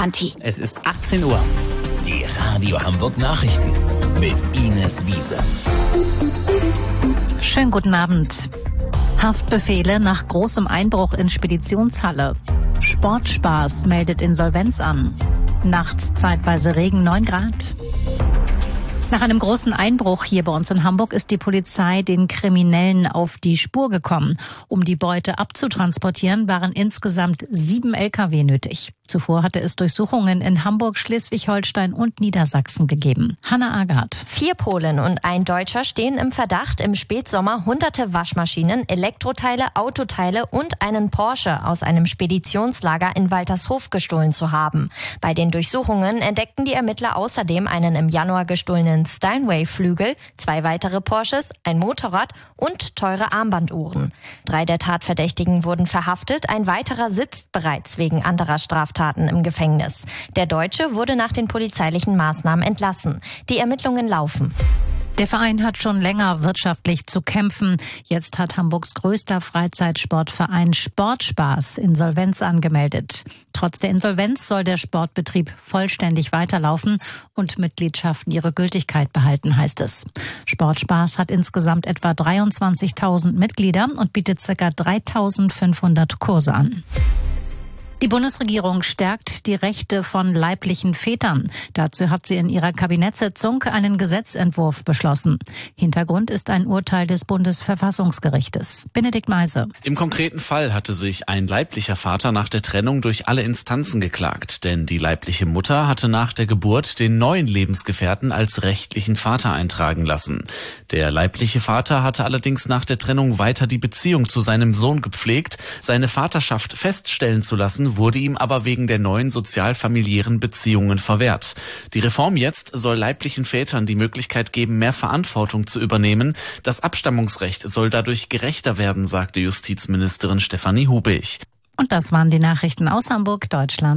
Konti. Es ist 18 Uhr. Die Radio Hamburg Nachrichten mit Ines Wiese. Schönen guten Abend. Haftbefehle nach großem Einbruch in Speditionshalle. Sportspaß meldet Insolvenz an. Nachts zeitweise Regen 9 Grad. Nach einem großen Einbruch hier bei uns in Hamburg ist die Polizei den Kriminellen auf die Spur gekommen. Um die Beute abzutransportieren, waren insgesamt 7 Lkw nötig. Zuvor hatte es Durchsuchungen in Hamburg, Schleswig-Holstein und Niedersachsen gegeben. Hanna Agard. 4 Polen und ein Deutscher stehen im Verdacht, im Spätsommer hunderte Waschmaschinen, Elektroteile, Autoteile und einen Porsche aus einem Speditionslager in Waltershof gestohlen zu haben. Bei den Durchsuchungen entdeckten die Ermittler außerdem einen im Januar gestohlenen Steinway-Flügel, 2 weitere Porsches, ein Motorrad und teure Armbanduhren. 3 der Tatverdächtigen wurden verhaftet, ein weiterer sitzt bereits wegen anderer Straftaten im Gefängnis. Der Deutsche wurde nach den polizeilichen Maßnahmen entlassen. Die Ermittlungen laufen. Der Verein hat schon länger wirtschaftlich zu kämpfen. Jetzt hat Hamburgs größter Freizeitsportverein Sportspaß Insolvenz angemeldet. Trotz der Insolvenz soll der Sportbetrieb vollständig weiterlaufen und Mitgliedschaften ihre Gültigkeit behalten, heißt es. Sportspaß hat insgesamt etwa 23.000 Mitglieder und bietet ca. 3.500 Kurse an. Die Bundesregierung stärkt die Rechte von leiblichen Vätern. Dazu hat sie in ihrer Kabinettssitzung einen Gesetzentwurf beschlossen. Hintergrund ist ein Urteil des Bundesverfassungsgerichtes. Benedikt Meise. Im konkreten Fall hatte sich ein leiblicher Vater nach der Trennung durch alle Instanzen geklagt. Denn die leibliche Mutter hatte nach der Geburt den neuen Lebensgefährten als rechtlichen Vater eintragen lassen. Der leibliche Vater hatte allerdings nach der Trennung weiter die Beziehung zu seinem Sohn gepflegt. Seine Vaterschaft feststellen zu lassen, wurde ihm aber wegen der neuen sozial-familiären Beziehungen verwehrt. Die Reform jetzt soll leiblichen Vätern die Möglichkeit geben, mehr Verantwortung zu übernehmen. Das Abstammungsrecht soll dadurch gerechter werden, sagte Justizministerin Stefanie Hubig. Und das waren die Nachrichten aus Hamburg, Deutschland.